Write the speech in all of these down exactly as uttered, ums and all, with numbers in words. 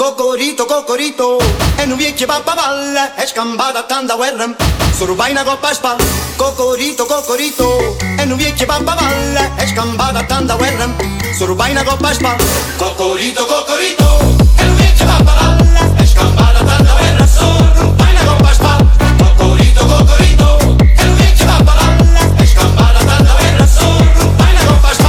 Cocorito, cocorito, e non viecchie pappavalle, è scampata tanta guerra, solo vai una coppa a spalla. Cocorito, cocorito, e non viecchie pappavalle, è scampata tanta guerra, solo vai una coppa a spalla. Cocorito, cocorito, e non viecchie pappavalle, è scampata tanta guerra, solo vai una coppa a spalla. Cocorito, cocorito, e non viecchie pappavalle, è scampata tanta guerra, solo vai una coppa a spalla.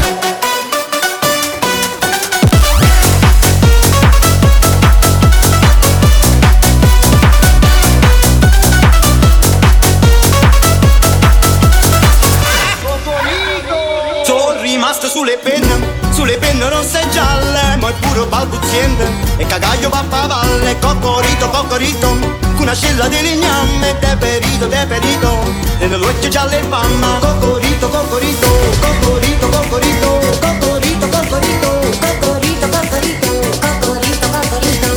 Sulle penne, sulle penne rosse e gialle, ma è pure balbuziente, e cagaglio pappavalle, cocorito, cocorito, con una scella di legname, deperito, deperito, e nell'occhio gialle e mamma, cocorito, cocorito, cocorito, cocorito, cocorito, cocorito, cocorito, cocorito, cocorito, cocorito.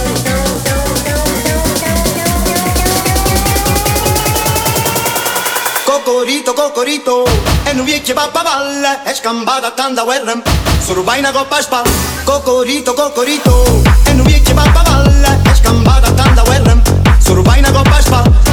Cocorito, cocorito, e non viecchie pappavalle, è scampata tanta guerra, solo vai una coppa a spalla. Cocorito, cocorito, e non viecchie pappavalle, è scampata tanta guerra, solo vai una coppa a spalla.